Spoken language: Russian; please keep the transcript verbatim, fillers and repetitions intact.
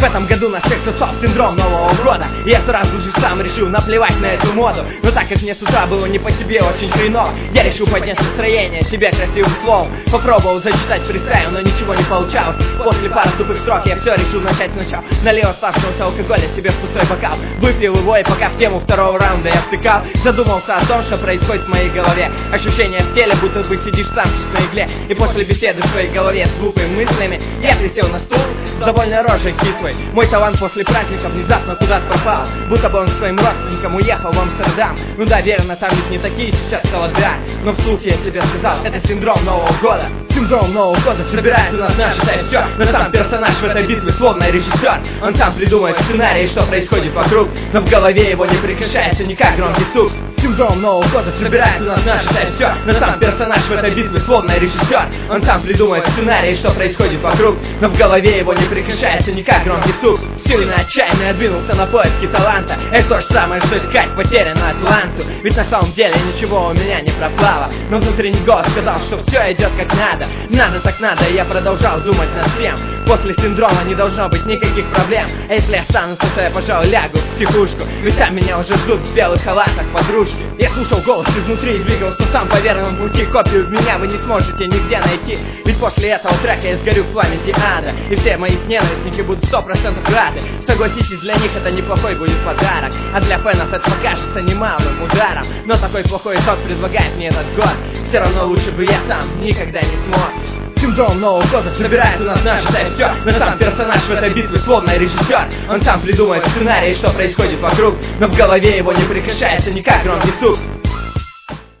В этом году на всех тусов синдром Нового года. И я сразу же сам решил наплевать на эту моду. Но так как мне с утра было не по себе очень хреново, я решил поднять настроение себе красивым словом. Попробовал зачитать фристайл, но ничего не получалось. После пары тупых строк я все решил начать сначала. Налил оставшегося алкоголя себе в пустой бокал, выпил его, и пока в тему второго раунда я втыкал, задумался о том, что происходит в моей голове. Ощущение в теле, будто бы сидишь сам чуть на игле. И после беседы в своей голове с глупыми мыслями я присел на стул с довольно рожей кислой. Мой талант после праздника внезапно куда-то пропал, будто бы он к своим родственникам уехал в Амстердам. Ну да, верно, там ведь не такие сейчас холода. Но вслух я тебе сказал, это синдром Нового года. Синдром Нового года собирает у нас наше все. Но сам персонаж в этой битве словно режиссер. Он сам придумает сценарий, что происходит вокруг, но в голове его не прекращается никак громкий стук. Синдром Нового года собирает у нас наше все. Но сам персонаж в этой битве словно режиссер. Он сам придумает сценарий, что происходит вокруг, но в голове его не прекращается никак громкий стук. Сильно отчаянно двинулся на поиски таланта. Это то же самое, что искать потерянную Атланту. Ведь на самом деле ничего у меня не пропало, но внутренний голос сказал, что все идет как надо. Надо так надо, и я продолжал думать над всем. После синдрома не должно быть никаких проблем. А если останутся, то я, пожалуй, лягу в психушку. Ведь там меня уже ждут в белых халатах подружки. Я слушал голос изнутри и двигался сам по верному пути. Копию меня вы не сможете нигде найти. Ведь после этого трека я сгорю в пламени ада. И все мои ненавистники будут сто процентов рады. Согласитесь, для них это неплохой будет подарок. А для фэнов это покажется немалым ударом. Но такой плохой итог предлагает мне этот год. Все равно лучше бы я сам никогда не смог. Синдром Нового года собирает у нас наше все. Но сам персонаж в этой битве словно режиссер. Он сам придумает сценарий, что происходит вокруг, но в голове его не прекращается никак громкий стук.